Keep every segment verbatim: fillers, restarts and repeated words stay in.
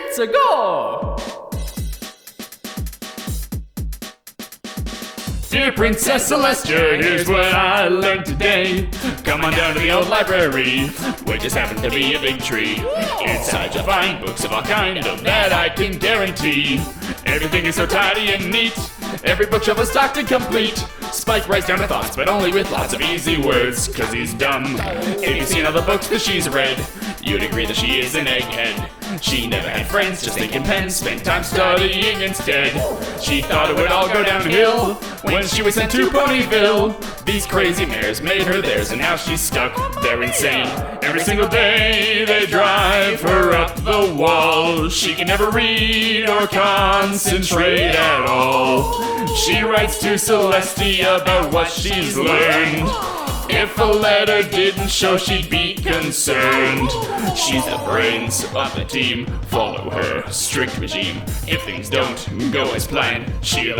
It's a go! Dear Princess Celestia, here's what I learned today. Come on down to the old library, where just happens to be a big tree. Inside you'll find books of all kind, of that I can guarantee. Everything is so tidy and neat, every bookshelf is stocked and complete. Spike writes down her thoughts, but only with lots of easy words, cause he's dumb. If you've seen all the books that she's read, you'd agree that she is an egghead. She never had friends, just thinking pens, spent time studying instead. She thought it would all go downhill when she was sent to Ponyville. These crazy mares made her theirs, and now she's stuck. They're insane. Every single day they drive her up the wall. She can never read or concentrate at all. She writes to Celestia about what she's learned. If a letter didn't show, she'd be concerned. She's the brains of the team, follow her strict regime. If things don't go as planned, she'll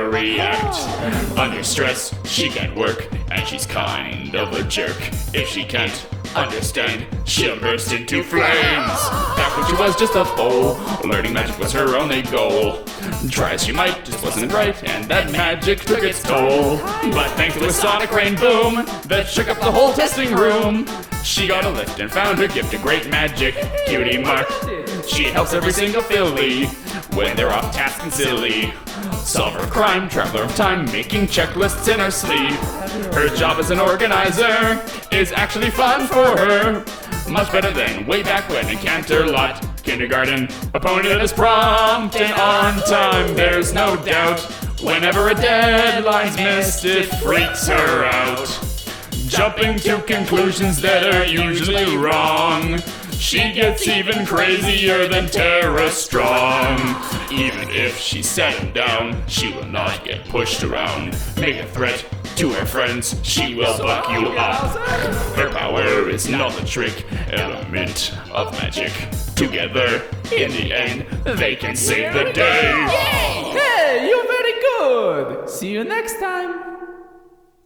overreact. Under stress, she can't work, and she's kind of a jerk. If she can't understand, she'll burst into flames. Back when she was just a foal, learning magic was her only goal. Try as she might, just wasn't right, and that magic took its toll. But thanks to a sonic rain boom that shook up the whole testing room, she got a lift and found her gift of great magic. Cutie mark. She helps every single filly when they're off task and silly. Solver of crime, traveler of time, making checklists in her sleep. Her job as an organizer is actually fun for her. Much better than way back when in Canterlot Kindergarten. A pony that is prompt and on time, there's no doubt. Whenever a deadline's missed, it freaks her out. Jumping to conclusions that are usually wrong. She gets even crazier than Tara Strong. Even if she sat him down, she will not get pushed around. Make a threat to her friends, she will buck you up. Her power is not the trick element of magic. Together, in the end, they can save the day. Hey, you're very good! See you next time!